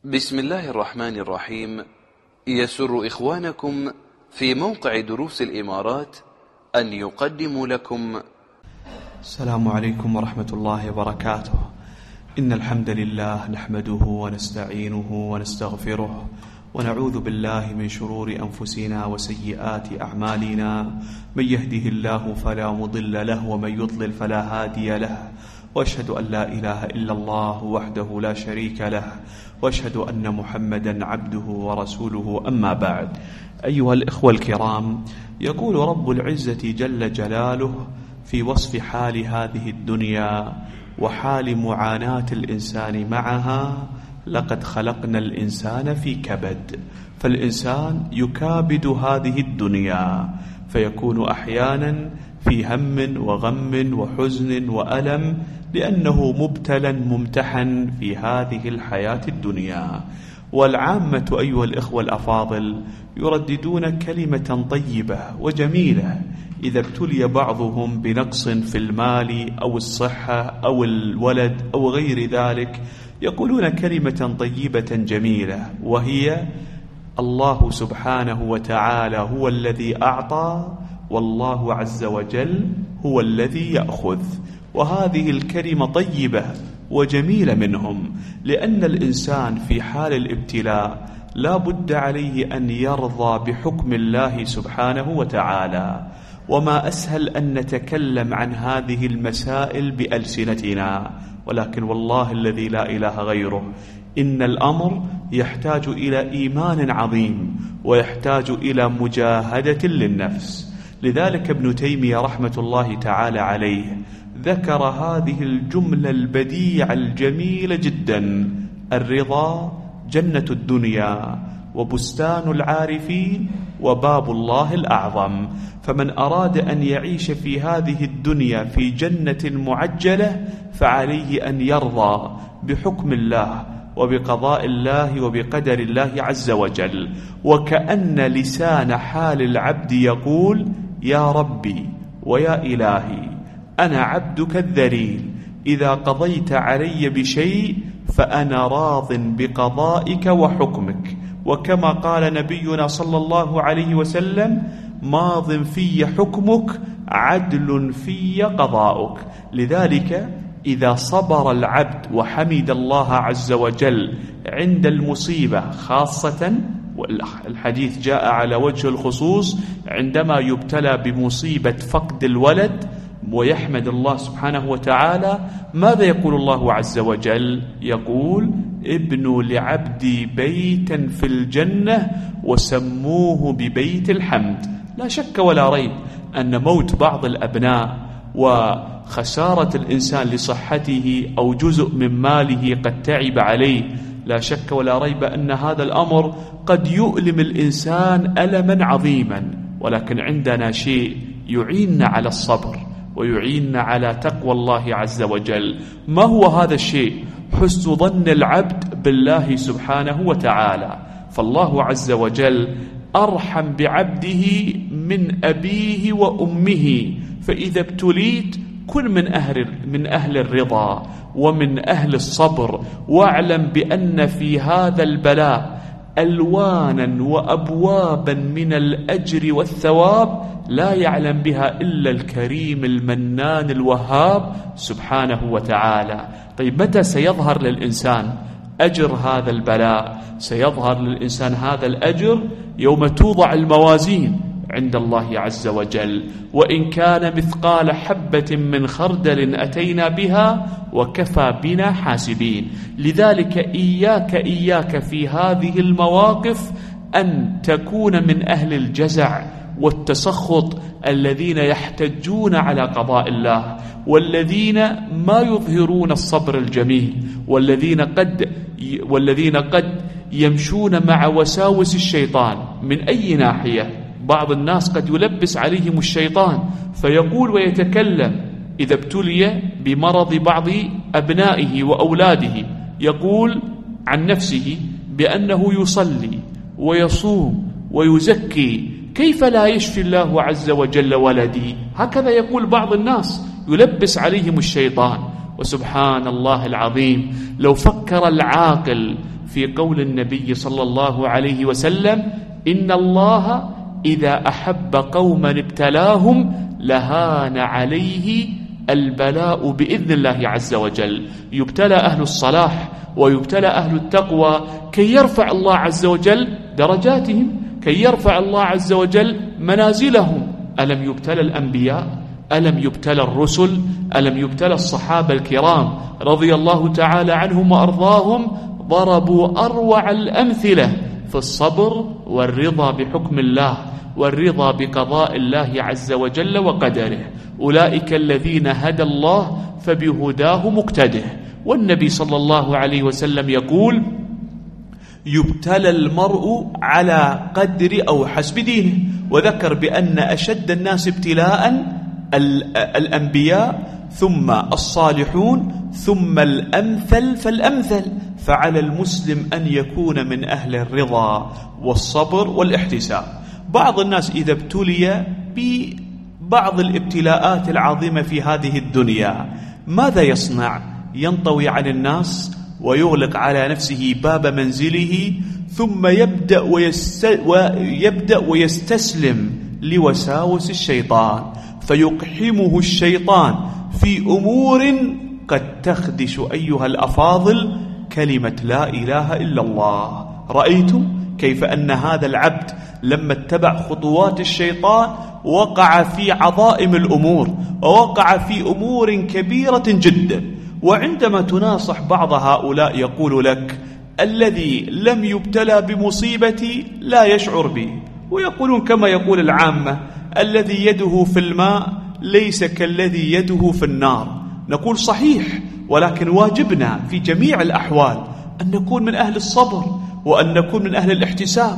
بسم الله الرحمن الرحيم. يسر إخوانكم في موقع دروس الإمارات أن يقدموا لكم السلام عليكم ورحمة الله وبركاته. إن الحمد لله نحمده ونستعينه ونستغفره ونعوذ بالله من شرور أنفسنا وسيئات أعمالنا. من يهده الله فلا مضل له ومن يضلل فلا هادي له، وأشهد أن لا إله إلا الله وحده لا شريك له، وأشهد أن محمدا عبده ورسوله. أما بعد، أيها الإخوة الكرام، يقول رب العزة جل جلاله في وصف حال هذه الدنيا وحال معاناة الإنسان معها: لقد خلقنا الإنسان في كبد. فالإنسان يكابد هذه الدنيا، فيكون أحيانا في هم وغم وحزن وألم، لأنه مبتلى ممتحن في هذه الحياة الدنيا. والعامة أيها الإخوة الأفاضل يرددون كلمة طيبة وجميلة إذا ابتلي بعضهم بنقص في المال أو الصحة أو الولد أو غير ذلك، يقولون كلمة طيبة جميلة، وهي: الله سبحانه وتعالى هو الذي أعطى، والله عز وجل هو الذي يأخذ. وهذه الكلمة طيبة وجميلة منهم، لأن الإنسان في حال الابتلاء لا بد عليه أن يرضى بحكم الله سبحانه وتعالى. وما أسهل أن نتكلم عن هذه المسائل بألسنتنا، ولكن والله الذي لا إله غيره إن الأمر يحتاج إلى إيمان عظيم، ويحتاج إلى مجاهدة للنفس. لذلك ابن تيمية رحمة الله تعالى عليه ذكر هذه الجملة البديعة الجميلة جدا: الرضا جنة الدنيا وبستان العارفين وباب الله الأعظم. فمن أراد أن يعيش في هذه الدنيا في جنة معجلة فعليه أن يرضى بحكم الله وبقضاء الله وبقدر الله عز وجل. وكأن لسان حال العبد يقول: يا ربي ويا إلهي، أنا عبدك الذليل، إذا قضيت علي بشيء فأنا راض بقضائك وحكمك. وكما قال نبينا صلى الله عليه وسلم: ماض في حكمك عدل في قضاؤك. لذلك إذا صبر العبد وحمد الله عز وجل عند المصيبة، خاصة والحديث جاء على وجه الخصوص عندما يبتلى بمصيبة فقد الولد، ويحمد الله سبحانه وتعالى، ماذا يقول الله عز وجل؟ يقول: ابنوا لعبدي بيتا في الجنة وسموه ببيت الحمد. لا شك ولا ريب أن موت بعض الأبناء وخسارة الإنسان لصحته أو جزء من ماله قد تعب عليه، لا شك ولا ريب أن هذا الأمر قد يؤلم الإنسان ألما عظيما. ولكن عندنا شيء يعيننا على الصبر ويعيننا على تقوى الله عز وجل. ما هو هذا الشيء؟ حسن ظن العبد بالله سبحانه وتعالى. فالله عز وجل أرحم بعبده من أبيه وأمه. فإذا ابتليت كن من أهل الرضا ومن أهل الصبر، واعلم بأن في هذا البلاء ألوانا وأبوابا من الأجر والثواب لا يعلم بها إلا الكريم المنان الوهاب سبحانه وتعالى. طيب، متى سيظهر للإنسان أجر هذا البلاء؟ سيظهر للإنسان هذا الأجر يوم توضع الموازين عند الله عز وجل، وإن كان مثقال حبة من خردل أتينا بها وكفى بنا حاسبين. لذلك إياك في هذه المواقف أن تكون من أهل الجزع والتسخط الذين يحتجون على قضاء الله، والذين ما يظهرون الصبر الجميل، والذين قد يمشون مع وساوس الشيطان من أي ناحية. بعض الناس قد يلبس عليهم الشيطان فيقول ويتكلم إذا ابتلي بمرض بعض أبنائه وأولاده، يقول عن نفسه بأنه يصلي ويصوم ويزكي، كيف لا يشفي الله عز وجل ولدي؟ هكذا يقول بعض الناس، يلبس عليهم الشيطان. وسبحان الله العظيم، لو فكر العاقل في قول النبي صلى الله عليه وسلم: إن الله إذا أحب قوما ابتلاهم لهان عليه البلاء بإذن الله عز وجل. يبتلى أهل الصلاح ويبتلى أهل التقوى كي يرفع الله عز وجل درجاتهم، كي يرفع الله عز وجل منازلهم. ألم يبتلى الأنبياء؟ ألم يبتلى الرسل؟ ألم يبتلى الصحابة الكرام رضي الله تعالى عنهم وأرضاهم؟ ضربوا أروع الأمثلة في الصبر والرضا بحكم الله والرضا بقضاء الله عز وجل وقدره. أولئك الذين هدى الله فبهداه مقتده. والنبي صلى الله عليه وسلم يقول: يبتلى المرء على قدر أو حسب دينه. وذكر بأن أشد الناس ابتلاء الأنبياء، ثم الصالحون، ثم الأمثل فالأمثل. فعلى المسلم أن يكون من أهل الرضا والصبر والاحتساب. بعض الناس إذا ابتلي ببعض الابتلاءات العظيمة في هذه الدنيا ماذا يصنع؟ ينطوي عن الناس ويغلق على نفسه باب منزله، ثم يبدأ ويستسلم لوساوس الشيطان، فيقحمه الشيطان في أمور قد تخدش أيها الأفاضل كلمة لا إله إلا الله. رأيتم كيف أن هذا العبد لما اتبع خطوات الشيطان وقع في عظائم الأمور ووقع في أمور كبيرة جدا. وعندما تناصح بعض هؤلاء يقول لك: الذي لم يبتلى بمصيبتي لا يشعر به. ويقولون كما يقول العامة: الذي يده في الماء ليس كالذي يده في النار. نقول صحيح، ولكن واجبنا في جميع الأحوال أن نكون من أهل الصبر، وأن نكون من أهل الاحتساب،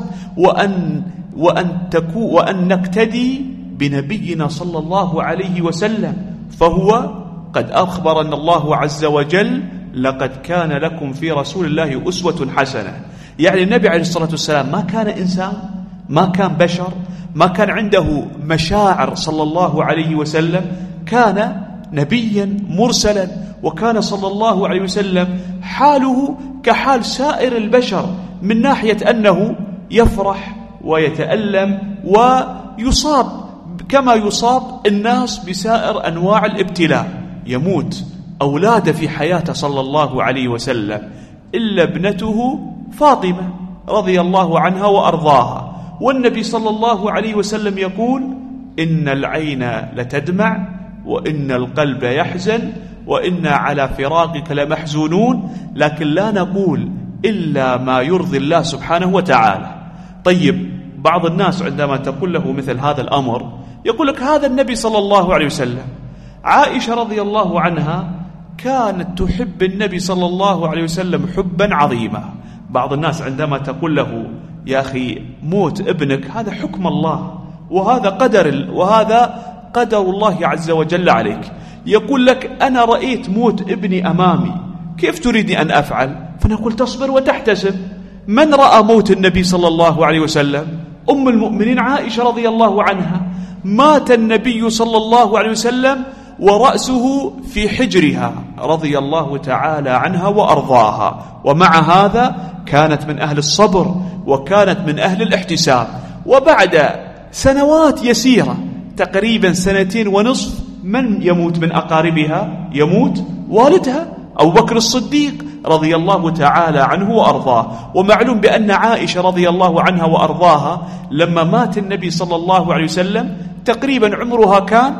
وأن نقتدي بنبينا صلى الله عليه وسلم. فهو قد أخبر أن الله عز وجل: لقد كان لكم في رسول الله أسوة حسنة. يعني النبي عليه الصلاة والسلام ما كان إنسان، ما كان بشر، ما كان عنده مشاعر صلى الله عليه وسلم، كان نبيا مرسلا، وكان صلى الله عليه وسلم حاله كحال سائر البشر من ناحية أنه يفرح ويتألم ويصاب كما يصاب الناس بسائر أنواع الابتلاء. يموت أولاده في حياته صلى الله عليه وسلم إلا ابنته فاطمة رضي الله عنها وأرضاها. والنبي صلى الله عليه وسلم يقول: إن العين لتدمع وإن القلب يحزن وإنا على فراقك لمحزونون، لكن لا نقول إلا ما يرضي الله سبحانه وتعالى. طيب، بعض الناس عندما تقول له مثل هذا الأمر يقول لك: هذا النبي صلى الله عليه وسلم. عائشة رضي الله عنها كانت تحب النبي صلى الله عليه وسلم حبا عظيما. بعض الناس عندما تقول له: يا أخي موت ابنك، هذا حكم الله وهذا قدر الله عز وجل عليك، يقول لك: أنا رأيت موت ابني أمامي، كيف تريدني أن أفعل؟ فنقول: تصبر وتحتسب. من رأى موت النبي صلى الله عليه وسلم؟ أم المؤمنين عائشة رضي الله عنها. مات النبي صلى الله عليه وسلم ورأسه في حجرها رضي الله تعالى عنها وأرضاها، ومع هذا كانت من أهل الصبر وكانت من أهل الاحتساب. وبعد سنوات يسيرة، تقريبا 2.5 سنين، من يموت من أقاربها؟ يموت والدها أبو بكر الصديق رضي الله تعالى عنه وأرضاه. ومعلوم بأن عائشة رضي الله عنها وأرضاها لما مات النبي صلى الله عليه وسلم تقريبا عمرها كان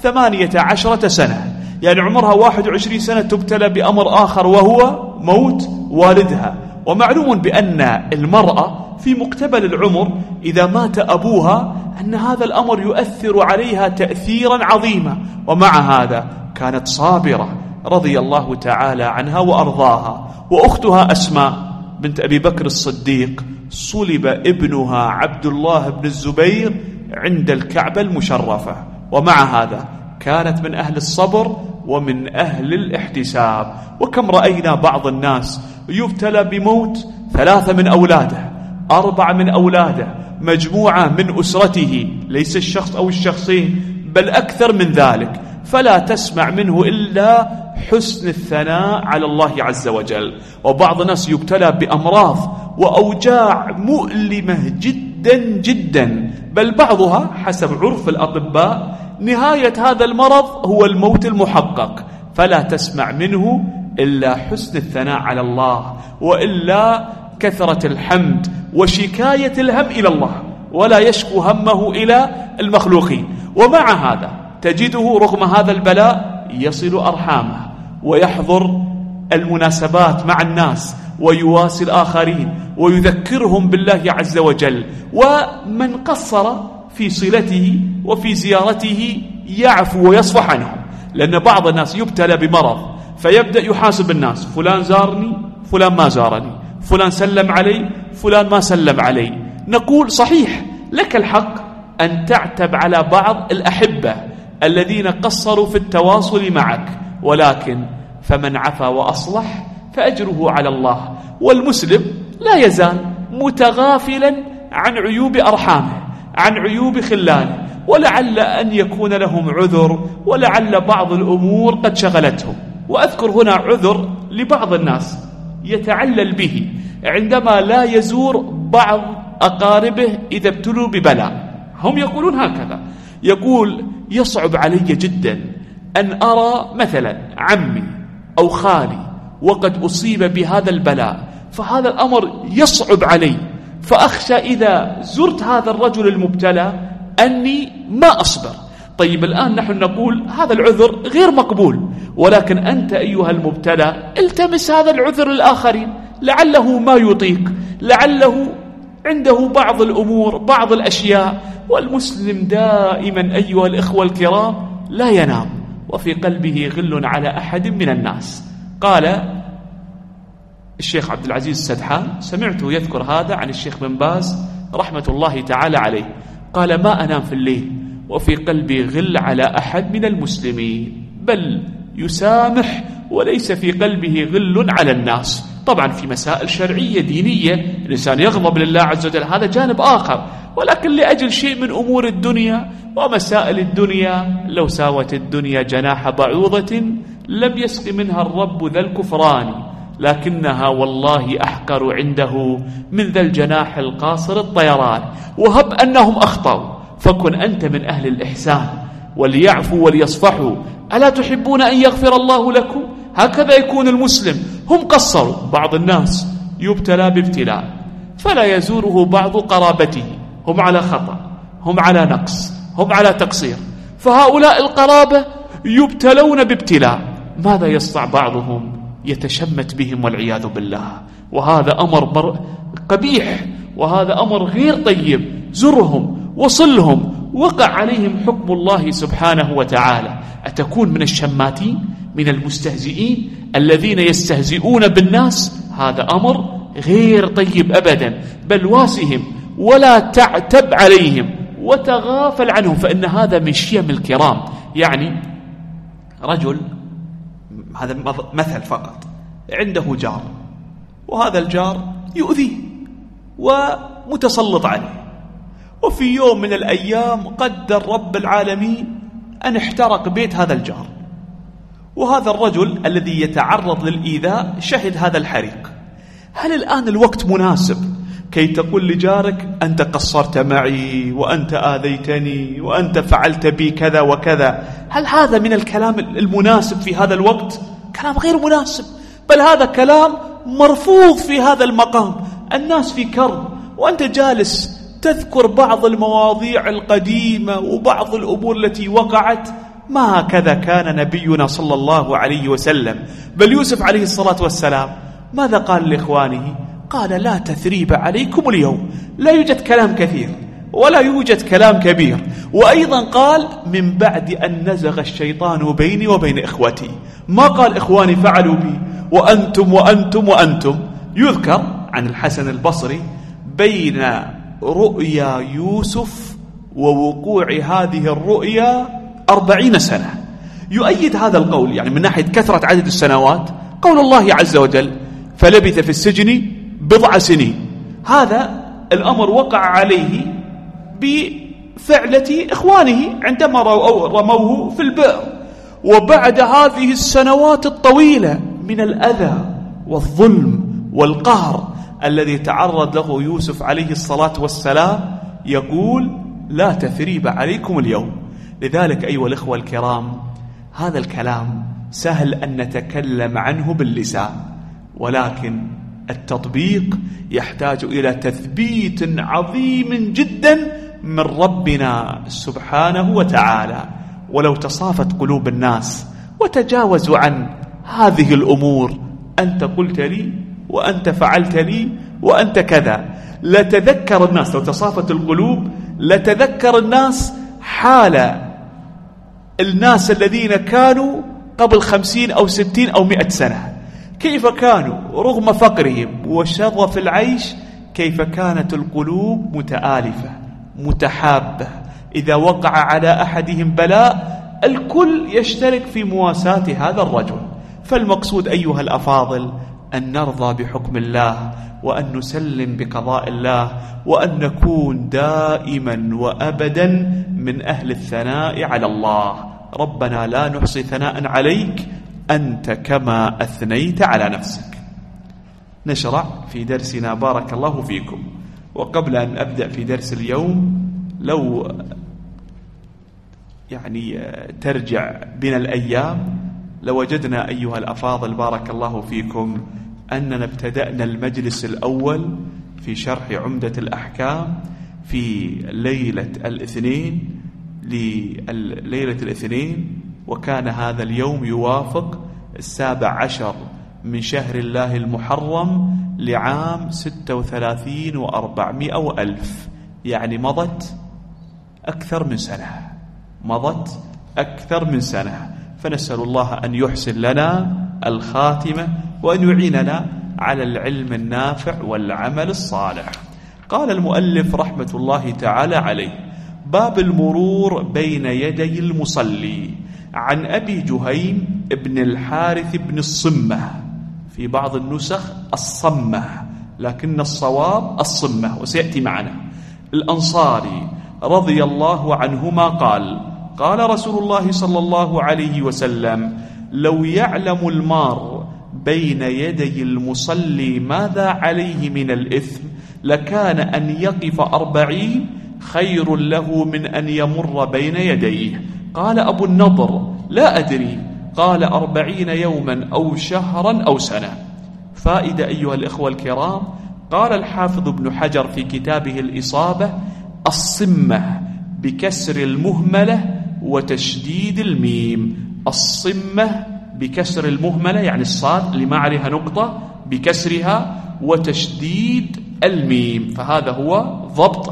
18 سنة، يعني عمرها 21 سنة تبتلى بأمر آخر وهو موت والدها. ومعلوم بأن المرأة في مقتبل العمر إذا مات أبوها أن هذا الأمر يؤثر عليها تأثيرا عظيما، ومع هذا كانت صابرة رضي الله تعالى عنها وأرضاها. وأختها أسماء بنت أبي بكر الصديق صلب ابنها عبد الله بن الزبير عند الكعبة المشرفة، ومع هذا كانت من أهل الصبر ومن أهل الاحتساب. وكم رأينا بعض الناس يبتلى بموت 3 من أولاده، 4 من أولاده، مجموعة من أسرته، ليس الشخص أو الشخصين بل أكثر من ذلك، فلا تسمع منه إلا حسن الثناء على الله عز وجل. وبعض الناس يبتلى بأمراض وأوجاع مؤلمة جدا جدا، بل بعضها حسب عرف الأطباء نهاية هذا المرض هو الموت المحقق، فلا تسمع منه إلا حسن الثناء على الله، وإلا كثرة الحمد وشكاية الهم إلى الله، ولا يشكو همه إلى المخلوقين. ومع هذا تجده رغم هذا البلاء يصل أرحامه ويحضر المناسبات مع الناس ويواسي الآخرين ويذكرهم بالله عز وجل. ومن قصر في صلته وفي زيارته يعفو ويصفح عنهم، لأن بعض الناس يبتلى بمرض فيبدأ يحاسب الناس: فلان زارني، فلان ما زارني، فلان سلم علي، فلان ما سلم علي. نقول صحيح لك الحق أن تعتب على بعض الأحبة الذين قصروا في التواصل معك، ولكن فمن عفا وأصلح فأجره على الله. والمسلم لا يزال متغافلا عن عيوب أرحامه، عن عيوب خلانه، ولعل أن يكون لهم عذر، ولعل بعض الأمور قد شغلتهم. وأذكر هنا عذر لبعض الناس يتعلل به عندما لا يزور بعض أقاربه إذا ابتلوا ببلاء. هم يقولون هكذا، يقول: يصعب علي جدا أن أرى مثلا عمي أو خالي وقد أصيب بهذا البلاء، فهذا الأمر يصعب علي، فأخشى إذا زرت هذا الرجل المبتلى أني ما أصبر. طيب الآن نحن نقول هذا العذر غير مقبول، ولكن أنت أيها المبتلى التمس هذا العذر للآخرين، لعله ما يطيق، لعله عنده بعض الأمور، بعض الأشياء. والمسلم دائما أيها الإخوة الكرام لا ينام وفي قلبه غل على أحد من الناس. قال الشيخ عبد العزيز السدحان، سمعته يذكر هذا عن الشيخ بن باز رحمة الله تعالى عليه، قال: ما أنام في الليل وفي قلبي غل على أحد من المسلمين، بل يسامح وليس في قلبه غل على الناس. طبعا في مسائل شرعية دينية الإنسان يغضب لله عز وجل، هذا جانب آخر، ولكن لأجل شيء من أمور الدنيا ومسائل الدنيا، لو ساوت الدنيا جناح بعوضة لم يسق منها الرب ذا الكفران، لكنها والله أحقر عنده من ذا الجناح القاصر الطيران. وهب أنهم أخطأوا فكن أنت من أهل الإحسان، وليعفوا وليصفحوا، ألا تحبون أن يغفر الله لكم؟ هكذا يكون المسلم. هم قصروا، بعض الناس يبتلى بابتلاء فلا يزوره بعض قرابته، هم على خطأ، هم على نقص، هم على تقصير، فهؤلاء القرابة يبتلون بابتلاء، ماذا يصنع بعضهم؟ يتشمت بهم والعياذ بالله، وهذا أمر قبيح، وهذا أمر غير طيب. زرهم وصلهم، وقع عليهم حكم الله سبحانه وتعالى. أتكون من الشماتين، من المستهزئين الذين يستهزئون بالناس؟ هذا أمر غير طيب أبدا، بل واسهم ولا تعتب عليهم وتغافل عنهم، فإن هذا من شيم الكرام. يعني رجل، هذا مثل فقط، عنده جار، وهذا الجار يؤذيه ومتسلط عليه، وفي يوم من الأيام قدر رب العالمين أن احترق بيت هذا الجار، وهذا الرجل الذي يتعرض للإيذاء شهد هذا الحريق. هل الآن الوقت مناسب كي تقول لجارك: أنت قصرت معي، وأنت آذيتني، وأنت فعلت بي كذا وكذا؟ هل هذا من الكلام المناسب في هذا الوقت؟ كلام غير مناسب، بل هذا كلام مرفوض في هذا المقام. الناس في كرب وأنت جالس تذكر بعض المواضيع القديمة وبعض الأمور التي وقعت. ما هكذا كان نبينا صلى الله عليه وسلم، بل يوسف عليه الصلاة والسلام ماذا قال لإخوانه؟ قال: لا تثريب عليكم اليوم. لا يوجد كلام كثير ولا يوجد كلام كبير. وأيضا قال: من بعد أن نزغ الشيطان بيني وبين إخوتي. ما قال إخواني فعلوا بي وأنتم وأنتم وأنتم. يذكر عن الحسن البصري بين رؤيا يوسف ووقوع هذه الرؤيا 40 سنة. يؤيد هذا القول يعني من ناحية كثرة عدد السنوات قول الله عز وجل: فلبث في السجن 10 سنين. هذا الأمر وقع عليه بفعلة إخوانه عندما رموه في البئر. وبعد هذه السنوات الطويلة من الأذى والظلم والقهر الذي تعرض له يوسف عليه الصلاة والسلام، يقول لا تثريب عليكم اليوم. لذلك أيها الإخوة الكرام، هذا الكلام سهل أن نتكلم عنه باللسان، ولكن التطبيق يحتاج إلى تثبيت عظيم جدا من ربنا سبحانه وتعالى. ولو تصافت قلوب الناس وتجاوزوا عن هذه الأمور، أنت قلت لي وأنت فعلت لي وأنت كذا، لتذكر الناس، لو تصافت القلوب لتذكر الناس حال الناس الذين كانوا قبل 50 أو 60 أو 100 سنة، كيف كانوا رغم فقرهم وشرف العيش، كيف كانت القلوب متآلفة متحابة. إذا وقع على أحدهم بلاء الكل يشترك في مواساة هذا الرجل. فالمقصود أيها الأفاضل أن نرضى بحكم الله، وأن نسلم بقضاء الله، وأن نكون دائما وأبدا من أهل الثناء على الله. ربنا لا نحصي ثناء عليك أنت كما أثنيت على نفسك. نشرع في درسنا بارك الله فيكم. وقبل أن أبدأ في درس اليوم، لو ترجع بنا الأيام لوجدنا أيها الأفاضل بارك الله فيكم أننا ابتدأنا المجلس الأول في شرح عمدة الأحكام في ليلة الاثنين، وكان هذا اليوم يوافق 17 من شهر الله المحرم لعام 36 و400 وألف، يعني مضت أكثر من سنة. فنسأل الله أن يحسن لنا الخاتمة وأن يعيننا على العلم النافع والعمل الصالح. قال المؤلف رحمة الله تعالى عليه: باب المرور بين يدي المصلي. عن أبي جهيم ابن الحارث بن الصمة، في بعض النسخ الصمة لكن الصواب الصمة، وسيأتي معنا، الأنصاري رضي الله عنهما قال: قال رسول الله صلى الله عليه وسلم: لو يعلم المار بين يدي المصلي ماذا عليه من الإثم لكان أن يقف 40 خير له من أن يمر بين يديه. قال أبو النضر: لا أدري. قال 40 يوما أو شهرا أو سنة. فائدة أيها الإخوة الكرام، قال الحافظ ابن حجر في كتابه الإصابة: الصمة بكسر المهملة وتشديد الميم. الصمة بكسر المهملة يعني الصاد اللي ما عليها نقطة بكسرها، وتشديد الميم، فهذا هو ضبط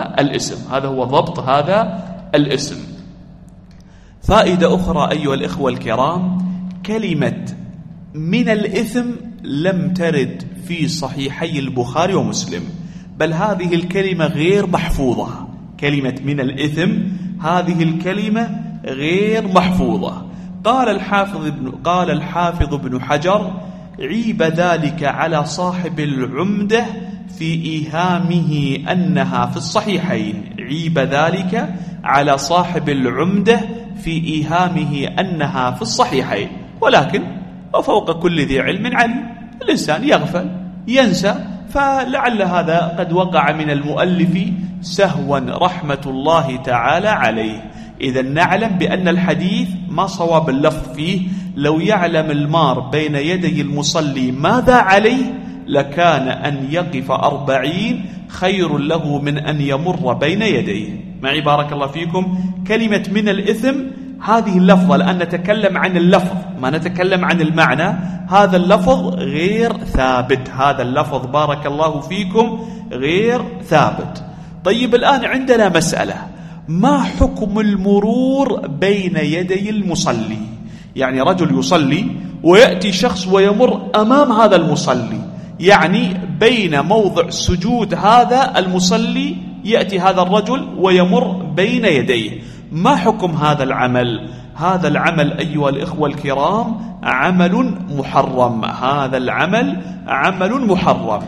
هذا الاسم. فائدة أخرى أيها الإخوة الكرام، كلمة من الإثم لم ترد في صحيحي البخاري ومسلم، بل هذه الكلمة غير محفوظة. كلمة من الإثم هذه الكلمة غير محفوظة. قال الحافظ ابن حجر: عيب ذلك على صاحب العمدة في إيهامه أنها في الصحيحين. عيب ذلك على صاحب العمدة في إيهامه أنها في الصحيحين، ولكن وفوق كل ذي علم عليم، الإنسان يغفل ينسى، فلعل هذا قد وقع من المؤلف سهوا رحمة الله تعالى عليه. إذا نعلم بأن الحديث ما صواب اللفظ فيه: لو يعلم المار بين يدي المصلي ماذا عليه لكان أن يقف 40 خير له من أن يمر بين يديه. معي بارك الله فيكم. كلمة من الإثم هذه اللفظة، لأن نتكلم عن اللفظ ما نتكلم عن المعنى، هذا اللفظ غير ثابت، هذا اللفظ بارك الله فيكم غير ثابت. طيب الآن عندنا مسألة: ما حكم المرور بين يدي المصلي؟ يعني رجل يصلي ويأتي شخص ويمر أمام هذا المصلي، يعني بين موضع سجود هذا المصلي يأتي هذا الرجل ويمر بين يديه، ما حكم هذا العمل؟ هذا العمل أيها الإخوة الكرام عمل محرم، هذا العمل عمل محرم.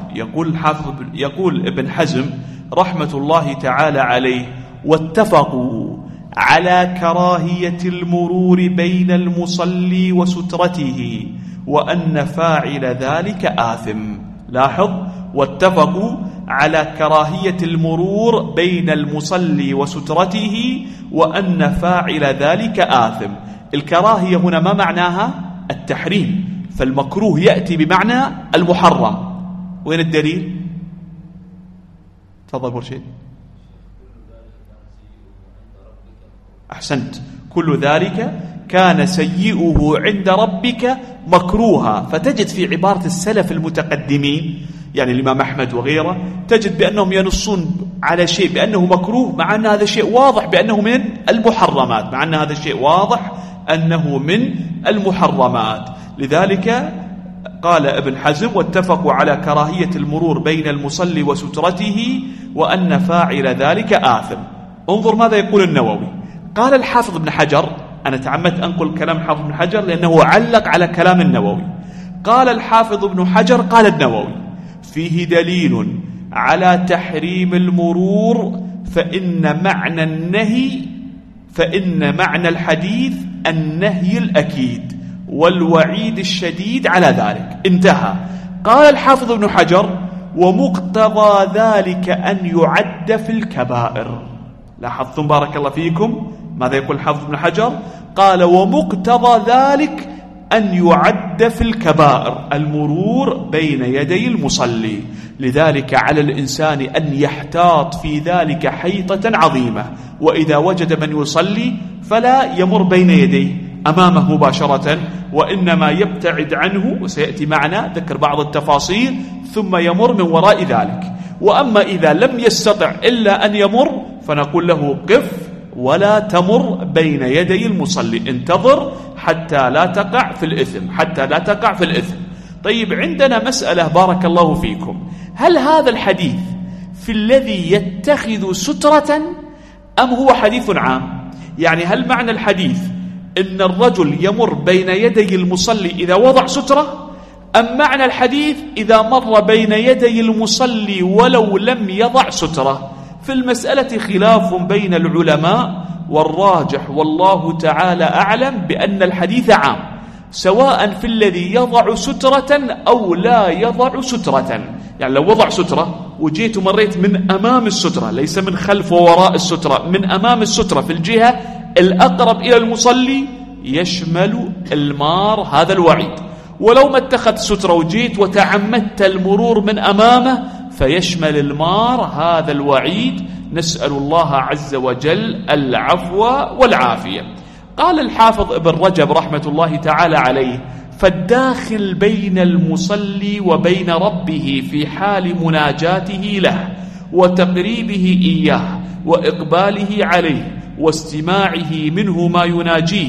يقول ابن حزم رحمة الله تعالى عليه: واتفقوا على كراهية المرور بين المصلي وسترته وأن فاعل ذلك آثم. لاحظ، واتفقوا على كراهية المرور بين المصلي وسترته وأن فاعل ذلك آثم. الكراهية هنا ما معناها؟ التحريم، فالمكروه يأتي بمعنى المحرم. وين الدليل؟ تفضل مرشد. أحسنت، كل ذلك كان سيئه عند ربك مكروها. فتجد في عبارة السلف المتقدمين، يعني الإمام أحمد وغيره، تجد بأنهم ينصون على شيء بأنه مكروه مع أن هذا شيء واضح بأنه من المحرمات، مع أن هذا شيء واضح أنه من المحرمات. لذلك قال ابن حزم: واتفقوا على كراهية المرور بين المصلي وسترته وأن فاعل ذلك آثم. انظر ماذا يقول النووي. قال الحافظ ابن حجر، أنا تعمدت أنقل كلام حافظ ابن حجر لأنه علق على كلام النووي. قال الحافظ ابن حجر قال النووي: فيه دليل على تحريم المرور، فإن معنى الحديث النهي الأكيد والوعيد الشديد على ذلك. انتهى. قال الحافظ ابن حجر: ومقتضى ذلك أن يعد في الكبائر. لاحظتم بارك الله فيكم ماذا يقول الحافظ ابن حجر؟ قال: ومقتضى ذلك أن يعد في الكبائر المرور بين يدي المصلي. لذلك على الإنسان أن يحتاط في ذلك حيطة عظيمة، وإذا وجد من يصلي فلا يمر بين يديه أمامه مباشرة، وإنما يبتعد عنه، وسيأتي معنا ذكر بعض التفاصيل، ثم يمر من وراء ذلك. وأما إذا لم يستطع إلا أن يمر فنقول له: قف ولا تمر بين يدي المصلي، انتظر حتى لا تقع في الإثم، طيب، عندنا مسألة بارك الله فيكم. هل هذا الحديث في الذي يتخذ سترة أم هو حديث عام؟ يعني هل معنى الحديث إن الرجل يمر بين يدي المصلي إذا وضع سترة، أم معنى الحديث إذا مر بين يدي المصلي ولو لم يضع سترة؟ في المسألة خلاف بين العلماء، والراجح والله تعالى أعلم بأن الحديث عام، سواء في الذي يضع سترة أو لا يضع سترة. يعني لو وضع سترة وجيت ومريت من أمام السترة، ليس من خلف ووراء السترة، من أمام السترة في الجهة الأقرب إلى المصلي، يشمل المار هذا الوعيد. ولو ما اتخذت سترة وجيت وتعمدت المرور من أمامه فيشمل المار هذا الوعيد. نسأل الله عز وجل العفو والعافية. قال الحافظ ابن رجب رحمة الله تعالى عليه: فالداخل بين المصلي وبين ربه في حال مناجاته له وتقريبه إياه وإقباله عليه واستماعه منه ما يناجيه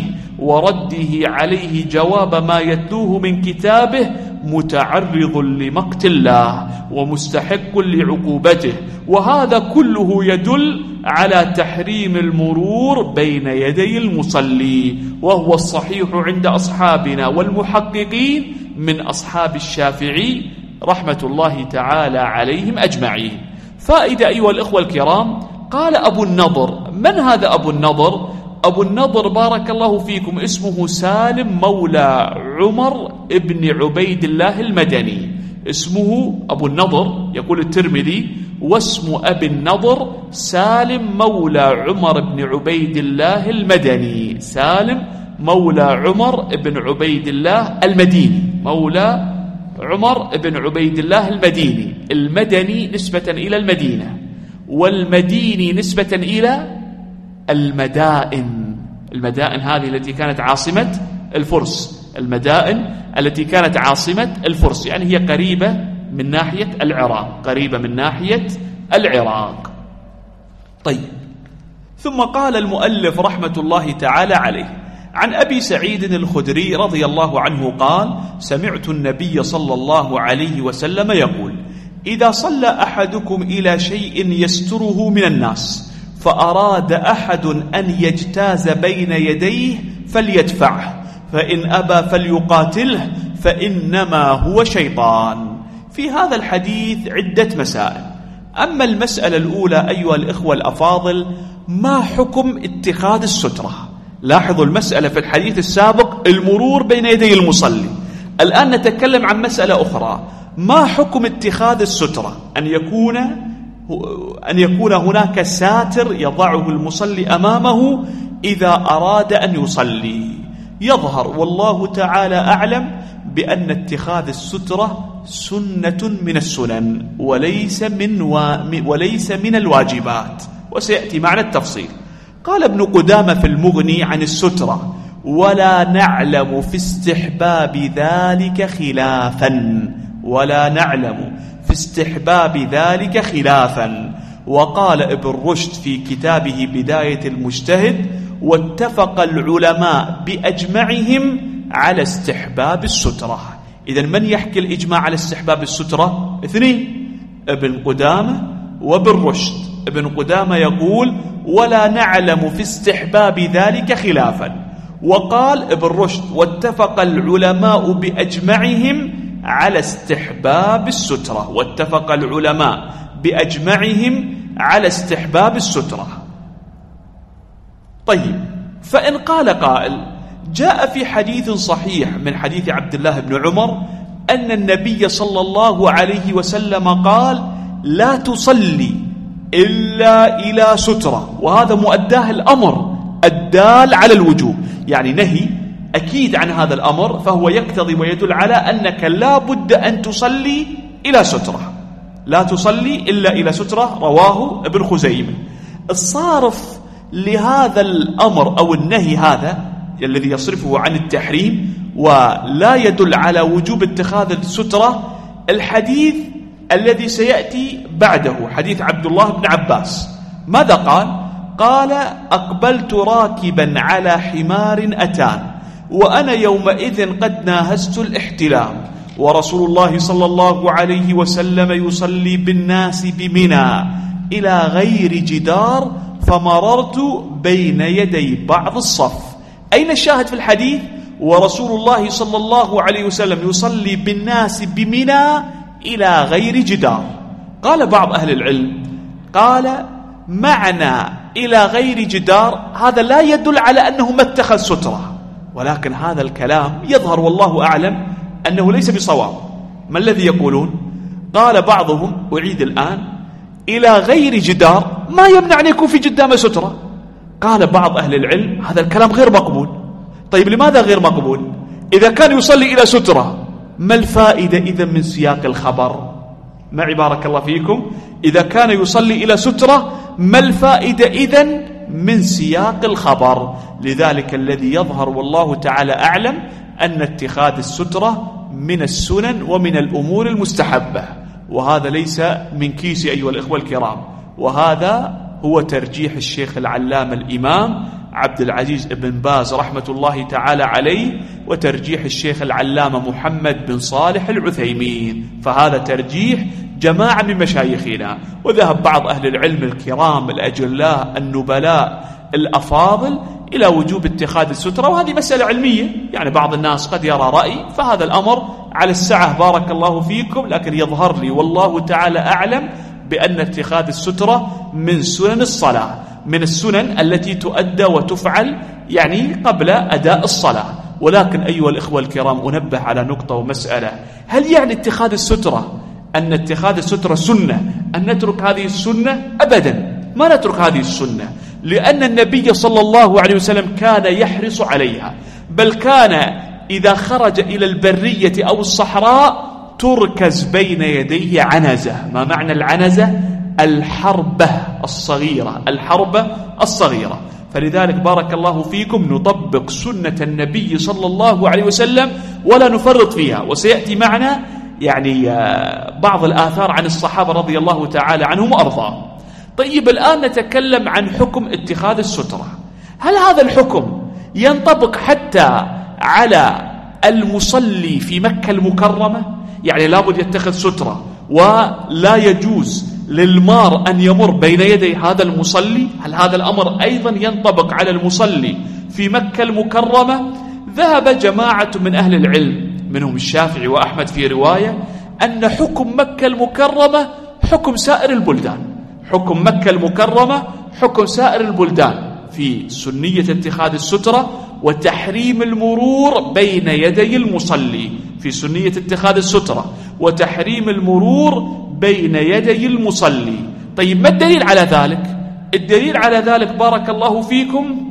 ورده عليه جواب ما يتلوه من كتابه، متعرض لمقت الله ومستحق لعقوبته. وهذا كله يدل على تحريم المرور بين يدي المصلي، وهو الصحيح عند أصحابنا والمحققين من أصحاب الشافعي رحمة الله تعالى عليهم أجمعين. فائدة أيها الإخوة الكرام. قال أبو النضر. من هذا أبو النضر؟ أبو النضر بارك الله فيكم اسمه سالم مولى عمر ابن عبيد الله المدني. اسمه أبو النضر، يقول الترمذي: واسم أبي النضر سالم مولى عمر بن عبيد الله المدني. سالم مولى عمر بن عبيد الله المديني، مولى عمر بن عبيد الله المديني. المدني نسبة إلى المدينة، والمديني نسبة إلى المدائن. المدائن هذه التي كانت عاصمة الفرس، المدائن التي كانت عاصمة الفرس، يعني هي قريبة من ناحية العراق، قريبة من ناحية العراق. طيب، ثم قال المؤلف رحمة الله تعالى عليه: عن أبي سعيد الخدري رضي الله عنه قال: سمعت النبي صلى الله عليه وسلم يقول: إذا صلى أحدكم إلى شيء يستره من الناس فأراد أحد أن يجتاز بين يديه فليدفعه، فإن أبى فليقاتله، فإنما هو شيطان. في هذا الحديث عدة مسائل. أما المسألة الأولى أيها الإخوة الأفاضل، ما حكم اتخاذ السترة؟ لاحظوا المسألة في الحديث السابق المرور بين يدي المصلي، الآن نتكلم عن مسألة أخرى. ما حكم اتخاذ السترة؟ أن يكون هناك ساتر يضعه المصلي أمامه إذا أراد أن يصلي. يظهر والله تعالى أعلم بأن اتخاذ السترة سنة من السنن وليس من الواجبات، وسيأتي معنا التفصيل. قال ابن قدامة في المغني عن السترة: ولا نعلم في استحباب ذلك خلافا. وقال ابن رشد في كتابه بداية المجتهد: واتفق العلماء بأجمعهم على استحباب السترة. إذن من يحكي الإجماع على استحباب السترة؟ اثنين: ابن قدامة وابن رشد. ابن قدامة يقول: ولا نعلم في استحباب ذلك خلافا. وقال ابن رشد: واتفق العلماء بأجمعهم على استحباب السترة. واتفق العلماء بأجمعهم على استحباب السترة. طيب، فإن قال قائل: جاء في حديث صحيح من حديث عبد الله بن عمر أن النبي صلى الله عليه وسلم قال: لا تصلي إلا إلى سترة، وهذا مؤداه الأمر الدال على الوجوب، يعني نهي أكيد عن هذا الأمر، فهو يقتضي ويدل على أنك لا بد أن تصلي إلى سترة، لا تصلي إلا إلى سترة. رواه ابن خزيمة. الصارف لهذا الأمر أو النهي هذا الذي يصرفه عن التحريم ولا يدل على وجوب اتخاذ السترة الحديث الذي سيأتي بعده، حديث عبد الله بن عباس. ماذا قال؟ قال: أقبلت راكبا على حمار أتان، وأنا يومئذ قد ناهزت الاحتلام، ورسول الله صلى الله عليه وسلم يصلي بالناس بمنى إلى غير جدار، فمررت بين يدي بعض الصف. أين الشاهد في الحديث؟ ورسول الله صلى الله عليه وسلم يصلي بالناس بمنى إلى غير جدار. قال بعض أهل العلم: قال معنى إلى غير جدار هذا لا يدل على أنه ما اتخذ سترة، ولكن هذا الكلام يظهر والله أعلم أنه ليس بصواب. ما الذي يقولون؟ قال بعضهم، أعيد الآن: إلى غير جدار ما يمنع أن يكون في قدامه سترة. قال بعض أهل العلم: هذا الكلام غير مقبول. طيب، لماذا غير مقبول؟ إذا كان يصلي إلى سترة، ما الفائدة إذن من سياق الخبر؟ معي بارك الله فيكم. إذا كان يصلي إلى سترة، ما الفائدة إذن من سياق الخبر؟ لذلك الذي يظهر والله تعالى أعلم أن اتخاذ السترة من السنن ومن الأمور المستحبة، وهذا ليس من كيس أيها الإخوة الكرام. وهذا هو ترجيح الشيخ العلامة الإمام عبد العزيز بن باز رحمة الله تعالى عليه، وترجيح الشيخ العلامة محمد بن صالح العثيمين. فهذا ترجيح جماعة من مشايخنا، وذهب بعض أهل العلم الكرام الأجلاء النبلاء الأفاضل إلى وجوب اتخاذ السترة، وهذه مسألة علمية، يعني بعض الناس قد يرى رأي، فهذا الأمر على السعة بارك الله فيكم. لكن يظهر لي والله تعالى أعلم بأن اتخاذ السترة من سنن الصلاة، من السنن التي تؤدى وتفعل يعني قبل أداء الصلاة. ولكن أيها الإخوة الكرام، أنبه على نقطة ومسألة: هل يعني اتخاذ السترة أن اتخاذ السترة سنة أن نترك هذه السنة؟ أبدا، ما نترك هذه السنة، لأن النبي صلى الله عليه وسلم كان يحرص عليها، بل كان إذا خرج إلى البرية أو الصحراء تركز بين يديه عنزة. ما معنى العنزة؟ الحربة الصغيرة، الحربة الصغيرة. فلذلك بارك الله فيكم نطبق سنة النبي صلى الله عليه وسلم ولا نفرط فيها. وسيأتي معنا يعني بعض الآثار عن الصحابة رضي الله تعالى عنهم وأرضاهم. طيب، الآن نتكلم عن حكم اتخاذ السترة. هل هذا الحكم ينطبق حتى على المصلي في مكة المكرمة؟ يعني لابد يتخذ سترة ولا يجوز للمار أن يمر بين يدي هذا المصلي؟ هل هذا الأمر أيضا ينطبق على المصلي في مكة المكرمة؟ ذهب جماعة من أهل العلم منهم الشافعي وأحمد في رواية أن حكم مكة المكرمة حكم سائر البلدان، حكم مكة المكرمة حكم سائر البلدان في سنية اتخاذ السترة وتحريم المرور بين يدي المصلي، في سنية اتخاذ السترة وتحريم المرور بين يدي المصلي. طيب ما الدليل على ذلك؟ الدليل على ذلك بارك الله فيكم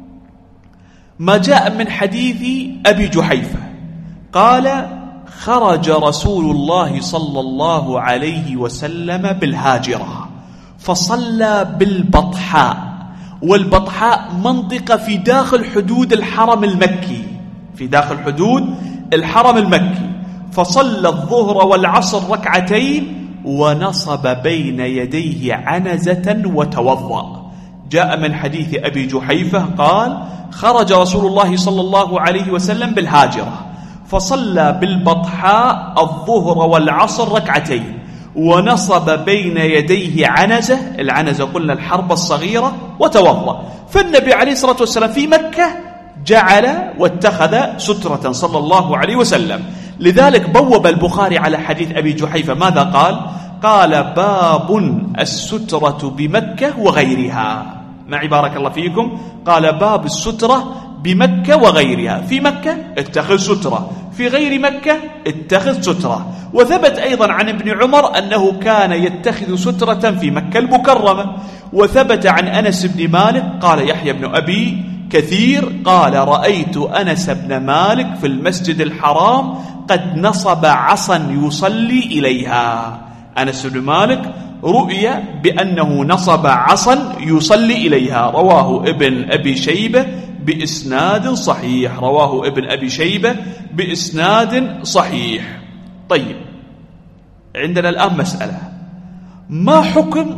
ما جاء من حديث أبي جحيفة قال: خرج رسول الله صلى الله عليه وسلم بالهاجرة فصلى بالبطحاء، والبطحاء منطقة في داخل حدود الحرم المكي، في داخل حدود الحرم المكي، فصلى الظهر والعصر ركعتين ونصب بين يديه عنزة وتوضأ. جاء من حديث أبي جحيفة قال: خرج رسول الله صلى الله عليه وسلم بالهاجرة فصلى بالبطحاء الظهر والعصر ركعتين ونصب بين يديه عنزة، العنزة قلنا الحربة الصغيرة، وتوضأ. فالنبي عليه الصلاة والسلام في مكة جعل واتخذ سترة صلى الله عليه وسلم. لذلك بوب البخاري على حديث أبي جحيفة ماذا قال؟ قال: باب السترة بمكة وغيرها. معي بارك الله فيكم، قال: باب السترة بمكة وغيرها، في مكة اتخذ سترة، في غير مكة اتخذ سترة. وثبت أيضا عن ابن عمر أنه كان يتخذ سترة في مكة المكرمة. وثبت عن أنس بن مالك قال يحيى بن أبي كثير قال: رأيت أنس بن مالك في المسجد الحرام قد نصب عصا يصلي إليها. أنس بن مالك رؤي بأنه نصب عصا يصلي إليها. رواه ابن أبي شيبة بإسناد صحيح، رواه ابن أبي شيبة بإسناد صحيح. طيب، عندنا الآن مسألة: ما حكم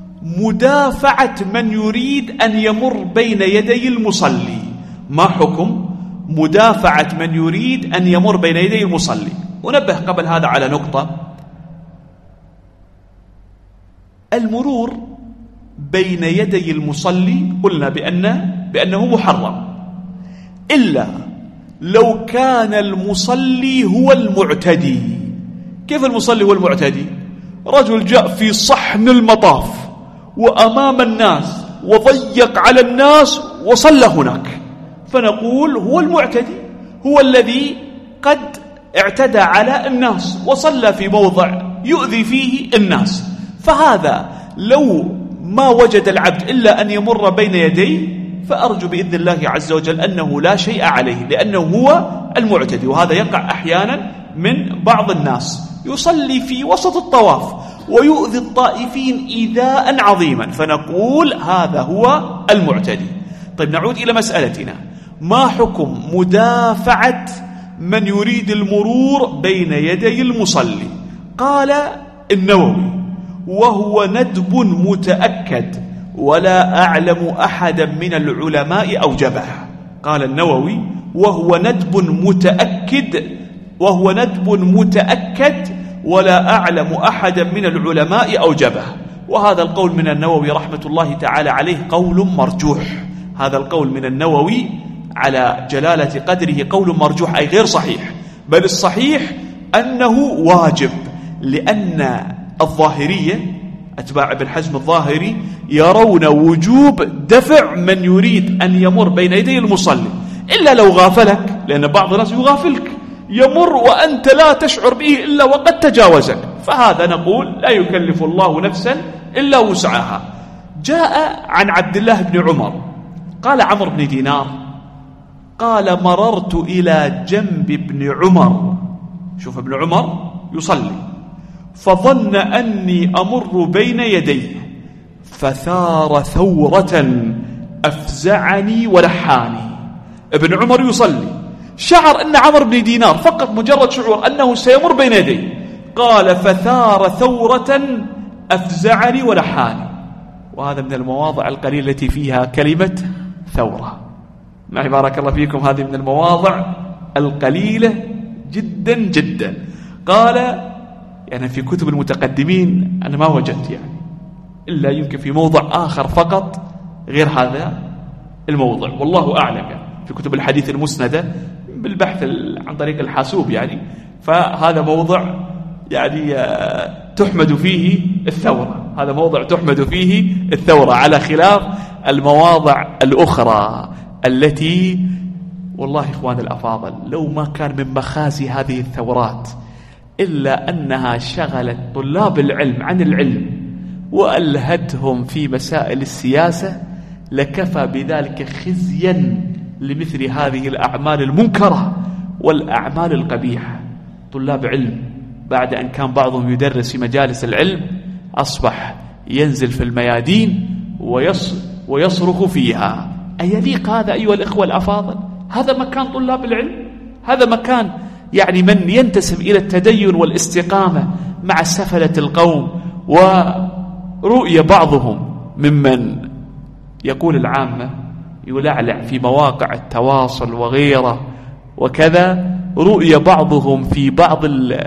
مدافعة من يريد أن يمر بين يدي المصلي؟ ما حكم مدافعة من يريد أن يمر بين يدي المصلي؟ ونبه قبل هذا على نقطة: المرور بين يدي المصلي قلنا بأنه محرم، إلا لو كان المصلي هو المعتدي. كيف المصلي هو المعتدي؟ رجل جاء في صحن المطاف وأمام الناس وضيق على الناس وصلى هناك، فنقول هو المعتدي، هو الذي قد اعتدى على الناس وصلى في موضع يؤذي فيه الناس. فهذا لو ما وجد العبد إلا أن يمر بين يديه فأرجو بإذن الله عز وجل أنه لا شيء عليه، لأنه هو المعتدي. وهذا يقع أحيانا من بعض الناس، يصلي في وسط الطواف ويؤذي الطائفين إيذاء عظيما، فنقول هذا هو المعتدي. طيب، نعود إلى مسألتنا: ما حكم مدافعة من يريد المرور بين يدي المصلي؟ قال النووي: وهو ندب متأكد ولا أعلم أحدا من العلماء أوجبه. قال النووي: وهو ندب متأكد ولا أعلم أحدا من العلماء أوجبه. وهذا القول من النووي رحمة الله تعالى عليه قول مرجوح. هذا القول من النووي على جلالة قدره قول مرجوح، أي غير صحيح، بل الصحيح أنه واجب، لأن الظاهرية أتباع ابن حزم الظاهري يرون وجوب دفع من يريد أن يمر بين يدي المصلي، إلا لو غافلك، لأن بعض الناس يغافلك، يمر وأنت لا تشعر به إلا وقد تجاوزك، فهذا نقول لا يكلف الله نفسا إلا وسعها. جاء عن عبد الله بن عمر قال عمرو بن دينار قال: مررت إلى جنب ابن عمر، شوف ابن عمر يصلي، فظن أني أمر بين يديه فثار ثورة أفزعني ولحاني. ابن عمر يصلي، شعر أن عمرو بن دينار فقط مجرد شعور أنه سيمر بين يديه، قال: فثار ثورة أفزعني ولحاني. وهذا من المواضع القليلة التي فيها كلمة ثورة. معي بارك الله فيكم، هذه من المواضع القليلة جدا جدا. قال يعني في كتب المتقدمين أنا ما وجدت يعني إلا يمكن في موضع آخر فقط غير هذا الموضع، والله أعلم، يعني في كتب الحديث المسندة بالبحث عن طريق الحاسوب يعني، فهذا موضع يعني تحمد فيه الثورة، هذا موضع تحمد فيه الثورة، على خلاف المواضع الأخرى التي والله إخوان الأفاضل لو ما كان من مخازي هذه الثورات إلا أنها شغلت طلاب العلم عن العلم وألهتهم في مسائل السياسة لكفى بذلك خزيا لمثل هذه الأعمال المنكرة والأعمال القبيحة. طلاب علم بعد أن كان بعضهم يدرس في مجالس العلم أصبح ينزل في الميادين ويصرخ فيها. أيليق هذا أيها الإخوة الأفاضل؟ هذا مكان طلاب العلم؟ هذا مكان يعني من ينتسب إلى التدين والاستقامة مع سفلة القوم؟ ورؤية بعضهم ممن يقول العامة يلعلع في مواقع التواصل وغيره وكذا، رؤية بعضهم في بعض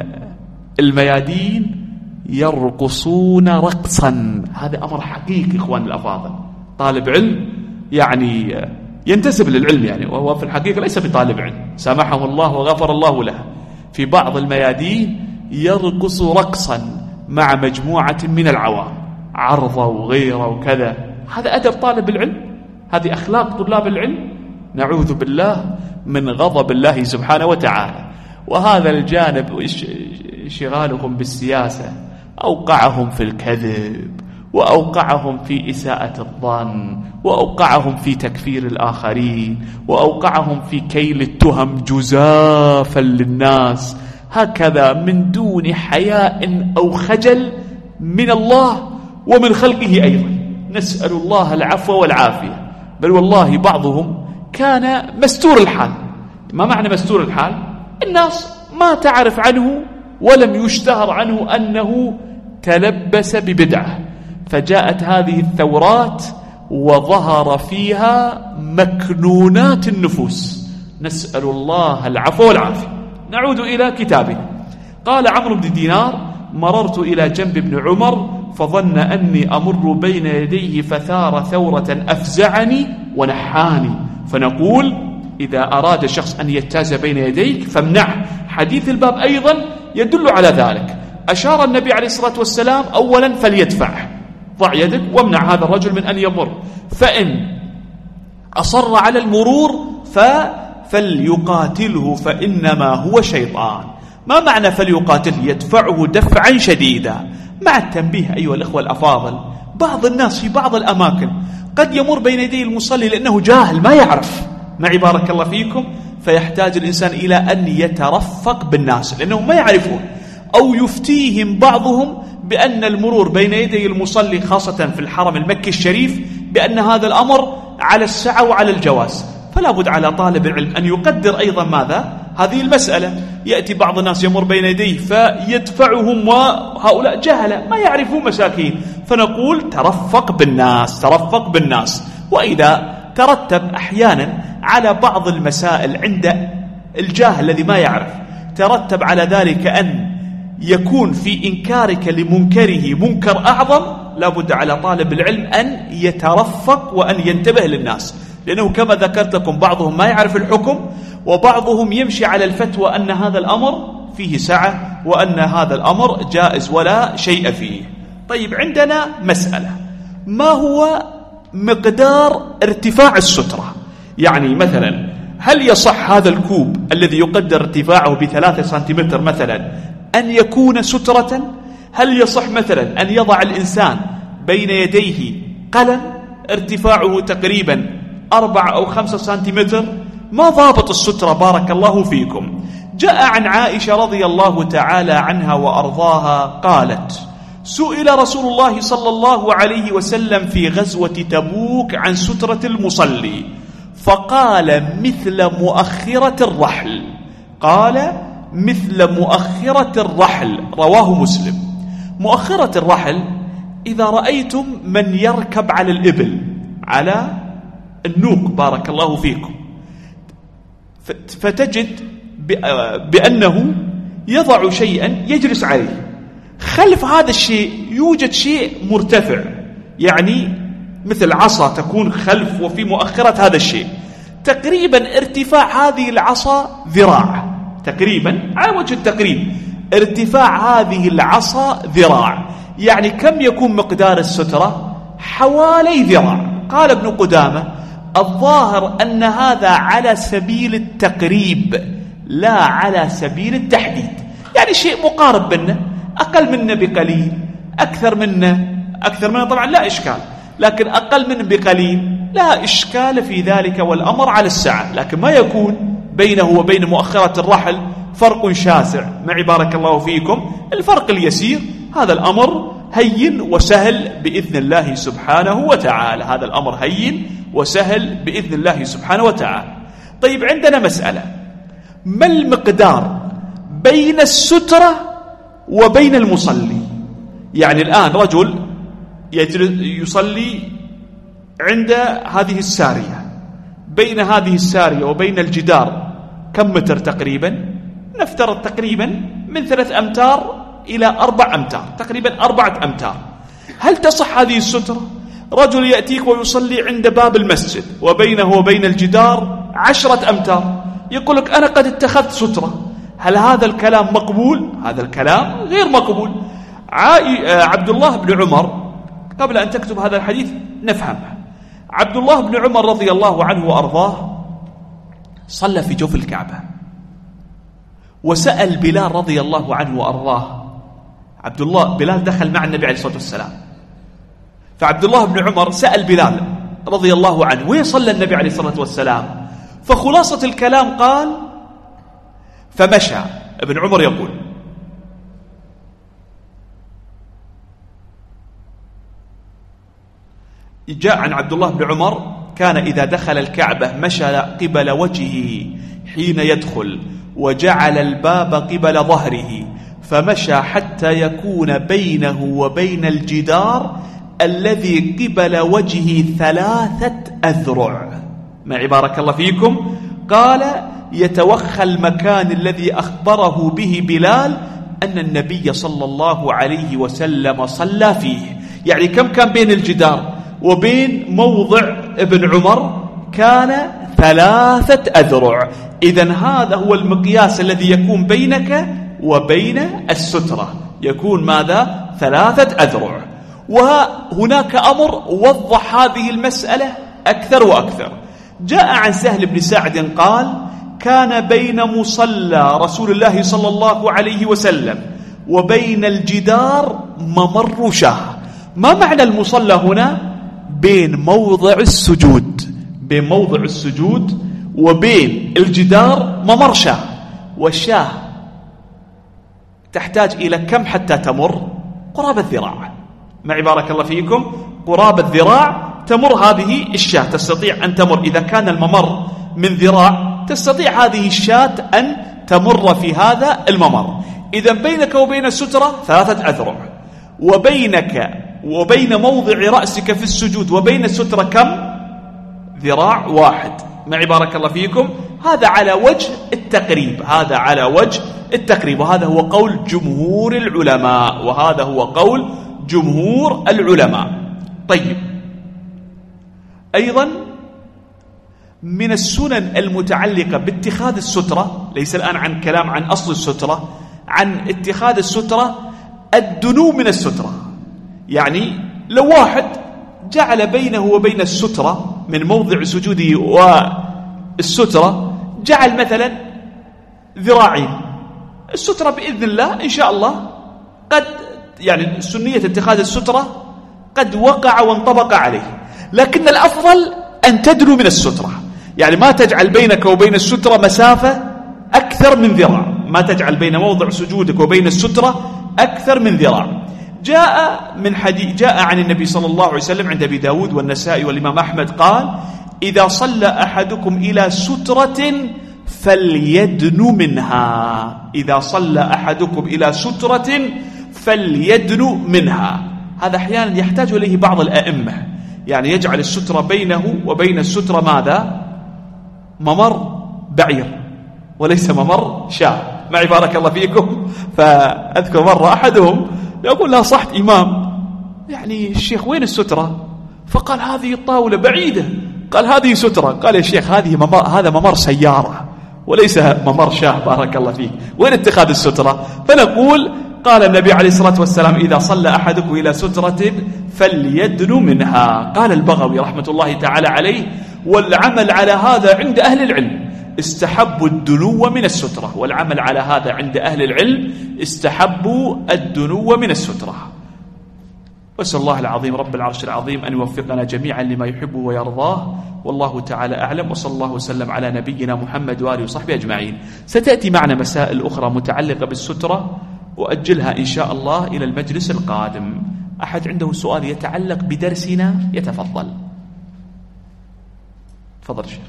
الميادين يرقصون رقصا. هذا أمر حقيقي إخوان الأفاضل. طالب علم يعني ينتسب للعلم يعني، وهو في الحقيقة ليس بطالب علم، سامحه الله وغفر الله له، في بعض الميادين يرقص رقصا مع مجموعة من العوام، عرضة وغيره وكذا. هذا أدب طالب العلم؟ هذه أخلاق طلاب العلم؟ نعوذ بالله من غضب الله سبحانه وتعالى. وهذا الجانب شغالهم بالسياسة أوقعهم في الكذب، وأوقعهم في إساءة الظن، وأوقعهم في تكفير الآخرين، وأوقعهم في كيل التهم جزافا للناس، هكذا من دون حياء أو خجل من الله ومن خلقه أيضا. نسأل الله العفو والعافية. بل والله بعضهم كان مستور الحال. ما معنى مستور الحال؟ الناس ما تعرف عنه ولم يشتهر عنه أنه تلبس ببدعة، فجاءت هذه الثورات وظهر فيها مكنونات النفوس. نسأل الله العفو والعافية. نعود إلى كتابه. قال عمرو بن دينار: مررت إلى جنب ابن عمر فظن أني أمر بين يديه فثار ثورة أفزعني ونحاني. فنقول إذا أراد شخص أن يجتاز بين يديك فامنعه. حديث الباب أيضا يدل على ذلك. أشار النبي عليه الصلاة والسلام أولا فليدفعه، ضع يدك وامنع هذا الرجل من أن يمر، فإن أصر على المرور فليقاتله فإنما هو شيطان. ما معنى فليقاتله؟ يدفعه دفعا شديدا. مع التنبيه أيها الأخوة الأفاضل، بعض الناس في بعض الأماكن قد يمر بين يدي المصلي لأنه جاهل ما يعرف، معي بارك الله فيكم، فيحتاج الإنسان إلى أن يترفق بالناس لأنه ما يعرفون، أو يفتيهم بعضهم بأن المرور بين يدي المصلي خاصة في الحرم المكي الشريف بأن هذا الأمر على السعة وعلى الجواز. فلا بد على طالب العلم أن يقدر أيضا ماذا؟ هذه المسألة. يأتي بعض الناس يمر بين يديه فيدفعهم، وهؤلاء جهلة ما يعرفون مساكين، فنقول ترفق بالناس، ترفق بالناس. وإذا ترتب أحيانا على بعض المسائل عند الجاهل الذي ما يعرف، ترتب على ذلك أن يكون في إنكارك لمنكره منكر أعظم، لابد على طالب العلم أن يترفق وأن ينتبه للناس، لأنه كما ذكرت لكم بعضهم ما يعرف الحكم، وبعضهم يمشي على الفتوى أن هذا الأمر فيه سعة وأن هذا الأمر جائز ولا شيء فيه. طيب عندنا مسألة، ما هو مقدار ارتفاع السترة؟ يعني مثلا هل يصح هذا الكوب الذي يقدر ارتفاعه ب3 سنتيمتر مثلا أن يكون سترة؟ هل يصح مثلا أن يضع الإنسان بين يديه قلم ارتفاعه تقريبا 4 أو 5 سنتيمتر؟ ما ضابط السترة بارك الله فيكم؟ جاء عن عائشة رضي الله تعالى عنها وأرضاها قالت: سئل رسول الله صلى الله عليه وسلم في غزوة تبوك عن سترة المصلي فقال: مثل مؤخرة الرحل. قال: مثل مؤخرة الرحل، رواه مسلم. مؤخرة الرحل إذا رأيتم من يركب على الإبل، على النوق بارك الله فيكم، فتجد بأنه يضع شيئا يجلس عليه، خلف هذا الشيء يوجد شيء مرتفع، يعني مثل عصا تكون خلف وفي مؤخرة هذا الشيء، تقريبا ارتفاع هذه العصا ذراع، تقريبا على وجه التقريب ارتفاع هذه العصا ذراع. يعني كم يكون مقدار السترة؟ حوالي ذراع. قال ابن قدامة الظاهر أن هذا على سبيل التقريب لا على سبيل التحديد، يعني شيء مقارب منه، أقل منه بقليل، أكثر منه طبعا لا إشكال، لكن أقل منه بقليل لا إشكال في ذلك، والأمر على السعة. لكن ما يكون بينه وبين مؤخرة الرحل فرق شاسع، معي بارك الله فيكم، الفرق اليسير، هذا الأمر هين وسهل بإذن الله سبحانه وتعالى، هذا الأمر هين وسهل بإذن الله سبحانه وتعالى. طيب عندنا مسألة، ما المقدار بين السترة وبين المصلي؟ يعني الآن رجل يصلي عند هذه السارية، بين هذه السارية وبين الجدار كم متر تقريبا؟ نفترض تقريبا من 3 أمتار إلى 4 أمتار، تقريبا 4 أمتار. هل تصح هذه السترة؟ رجل يأتيك ويصلي عند باب المسجد وبينه وبين الجدار 10 أمتار، يقول لك أنا قد اتخذت سترة، هل هذا الكلام مقبول؟ هذا الكلام غير مقبول. عبد الله بن عمر، قبل أن تكتب هذا الحديث نفهمه، عبد الله بن عمر رضي الله عنه وأرضاه صلى في جوف الكعبة، وسأل بلال رضي الله عنه وأرضاه. بلال دخل مع النبي عليه الصلاة والسلام، فعبد الله بن عمر سأل بلال رضي الله عنه وين صلى النبي عليه الصلاة والسلام؟ فخلاصة الكلام قال فمشى. ابن عمر يقول جاء عن عبد الله بن عمر كان إذا دخل الكعبة مشى قبل وجهه حين يدخل، وجعل الباب قبل ظهره، فمشى حتى يكون بينه وبين الجدار الذي قبل وجهه 3 أذرع. معي بارك الله فيكم. قال يتوخى المكان الذي أخبره به بلال أن النبي صلى الله عليه وسلم صلى فيه. يعني كم كان بين الجدار وبين موضع ابن عمر؟ كان 3 أذرع. إذن هذا هو المقياس الذي يكون بينك وبين السترة، يكون ماذا؟ 3 أذرع. وهناك أمر وضح هذه المسألة أكثر وأكثر. جاء عن سهل بن سعد قال كان بين مصلى رسول الله صلى الله عليه وسلم وبين الجدار ممر شاه. ما معنى المصلى هنا؟ بين موضع السجود، بين موضع السجود وبين الجدار ممر شاه. والشاه تحتاج إلى كم حتى تمر؟ قرابة ذراع. معي بارك الله فيكم، قرابة ذراع تمر هذه الشاة، تستطيع أن تمر. إذا كان الممر من ذراع تستطيع هذه الشاة أن تمر في هذا الممر. إذا بينك وبين السترة 3 أذرع، وبينك وبين موضع رأسك في السجود وبين السترة كم؟ ذراع واحد. معي بارك الله فيكم. هذا على وجه التقريب، هذا على وجه التقريب، وهذا هو قول جمهور العلماء، وهذا هو قول جمهور العلماء. طيب، أيضا من السنن المتعلقة باتخاذ السترة، ليس الآن عن كلام عن أصل السترة، عن اتخاذ السترة الدنو من السترة. يعني لو واحد جعل بينه وبين السترة من موضع سجوده والسترة جعل مثلا ذراعين، السترة بإذن الله إن شاء الله قد يعني سنية اتخاذ السترة قد وقع وانطبق عليه، لكن الأفضل أن تدنو من السترة. يعني ما تجعل بينك وبين السترة مسافة أكثر من ذراع، ما تجعل بين موضع سجودك وبين السترة أكثر من ذراع. جاء عن النبي صلى الله عليه وسلم عند أبي داود والنسائي والإمام أحمد قال إذا صلى أحدكم إلى سترة فليدنو منها. إذا صلى أحدكم إلى سترة فليدنو منها. هذا أحيانا يحتاج إليه بعض الأئمة، يعني يجعل السترة بينه وبين السترة ماذا؟ ممر بعير وليس ممر شاه. معي بارك الله فيكم. فأذكر مرة أحدهم يقول لا صحت إمام، يعني الشيخ وين السترة؟ فقال هذه الطاولة بعيدة. قال هذه سترة. قال يا شيخ هذا ممر سيارة وليس ممر شاه. بارك الله فيك. وين اتخاذ السترة؟ فنقول قال النبي عليه الصلاة والسلام: إذا صلى أحدكم إلى سترة فليدنو منها. قال البغوي رحمة الله تعالى عليه: والعمل على هذا عند أهل العلم استحبوا الدنو من السترة. والعمل على هذا عند أهل العلم استحبوا الدنو من السترة. وأسأل الله العظيم رب العرش العظيم أن يوفقنا جميعا لما يحب ويرضاه، والله تعالى أعلم، وصلى الله وسلم على نبينا محمد وآله وصحبه أجمعين. ستأتي معنا مسائل أخرى متعلقة بالسترة وأجلها إن شاء الله إلى المجلس القادم. أحد عنده سؤال يتعلق بدرسنا يتفضل. تفضل شيخ.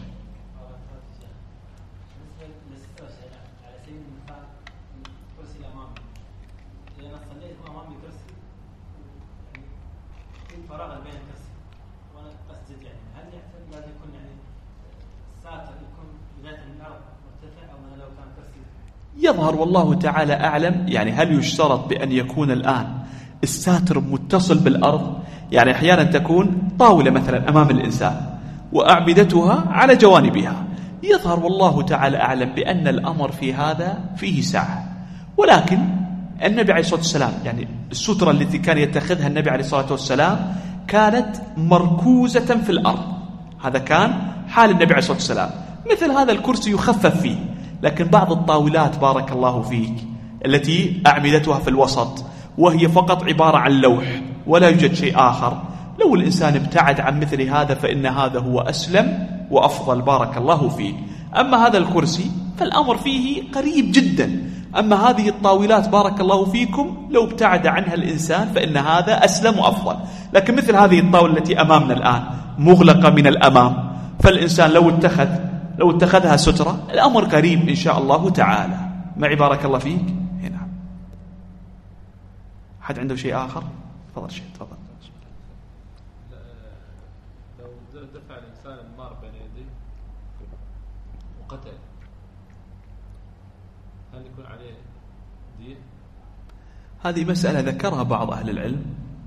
يظهر والله تعالى أعلم، يعني هل يشترط بأن يكون الآن الساتر متصل بالأرض؟ يعني أحيانا تكون طاولة مثلا أمام الإنسان وأعمدتها على جوانبها. يظهر والله تعالى أعلم بأن الأمر في هذا فيه سعة، ولكن النبي عليه الصلاة والسلام يعني السترة التي كان يتخذها النبي عليه الصلاة والسلام كانت مركوزة في الأرض. هذا كان حال النبي عليه الصلاة والسلام. مثل هذا الكرسي يخفف فيه، لكن بعض الطاولات بارك الله فيك التي أعمدتها في الوسط وهي فقط عبارة عن لوح ولا يوجد شيء آخر، لو الإنسان ابتعد عن مثل هذا فإن هذا هو أسلم وأفضل بارك الله فيك. أما هذا الكرسي فالأمر فيه قريب جدا. أما هذه الطاولات بارك الله فيكم لو ابتعد عنها الإنسان فإن هذا أسلم وأفضل. لكن مثل هذه الطاولة التي أمامنا الآن مغلقة من الأمام، فالإنسان لو اتخذها سترة الأمر قريب إن شاء الله تعالى. معي بارك الله فيك. هنا حد عنده شيء آخر؟ تفضل شيء تفضل. لو دفع الإنسان النار بين يديه وقتل، هل يكون عليه دية؟ هذه مسألة ذكرها بعض أهل العلم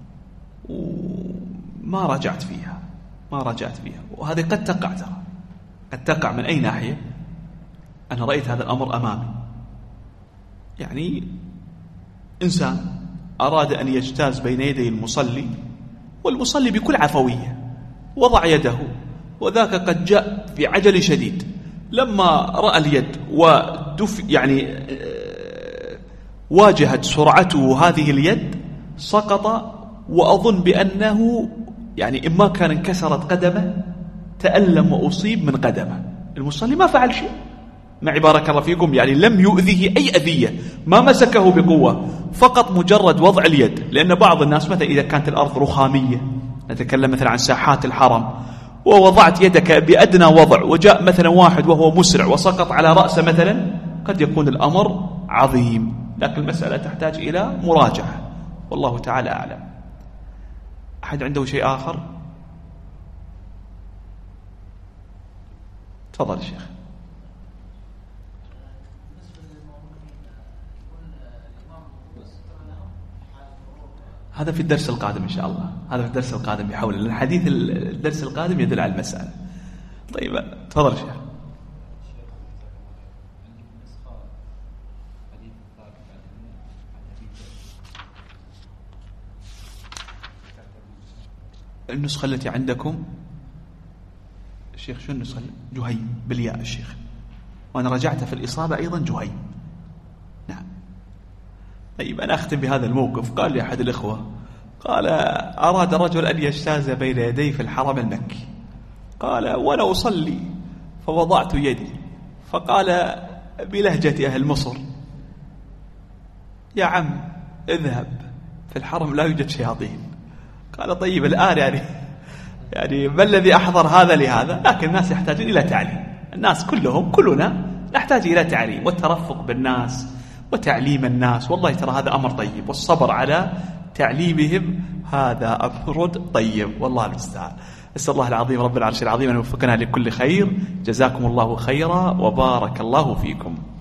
وما راجعت فيها وهذه قد تقع قد تقع. من أي ناحية؟ أنا رأيت هذا الأمر أمامي، يعني إنسان أراد أن يجتاز بين يدي المصلي والمصلي بكل عفوية وضع يده، وذاك قد جاء بعجل شديد. لما رأى اليد يعني واجهت سرعته هذه اليد سقط، وأظن بأنه يعني إما كان انكسرت قدمه تألم وأصيب من قدمه. المصلي ما فعل شيء، معي بارك الله فيكم، يعني لم يؤذيه أي أذية، ما مسكه بقوة، فقط مجرد وضع اليد. لأن بعض الناس مثلا إذا كانت الأرض رخامية، نتكلم مثلا عن ساحات الحرم، ووضعت يدك بأدنى وضع وجاء مثلا واحد وهو مسرع وسقط على رأسه مثلا، قد يكون الأمر عظيم. لكن المسألة تحتاج إلى مراجعة، والله تعالى أعلم. أحد عنده شيء آخر؟ تفضل الشيخ. هذا في الدرس القادم إن شاء الله، هذا في الدرس القادم بحول الله. الحديث الدرس القادم يدل على المسألة. طيب تفضل الشيخ. النسخة التي عندكم الشيخ شو النسخة؟ جهيم بالياء الشيخ، وأنا رجعت في الإصابة أيضا جهيم. نعم. طيب أنا أختم بهذا الموقف. قال لي أحد الإخوة، قال أراد رجل أن يجتاز بين يدي في الحرم المكي، قال وأنا أصلي فوضعت يدي، فقال بلهجة أهل مصر: يا عم اذهب، في الحرم لا يوجد شياطين. قال طيب الآن يعني ما الذي أحضر هذا لهذا؟ لكن الناس يحتاجون إلى تعليم، الناس كلنا نحتاج إلى تعليم والترفق بالناس وتعليم الناس. والله ترى هذا أمر طيب، والصبر على تعليمهم هذا أمر طيب، والله المستعان. أسأل الله العظيم رب العرش العظيم أن يوفقنا لكل خير. جزاكم الله خيرا وبارك الله فيكم.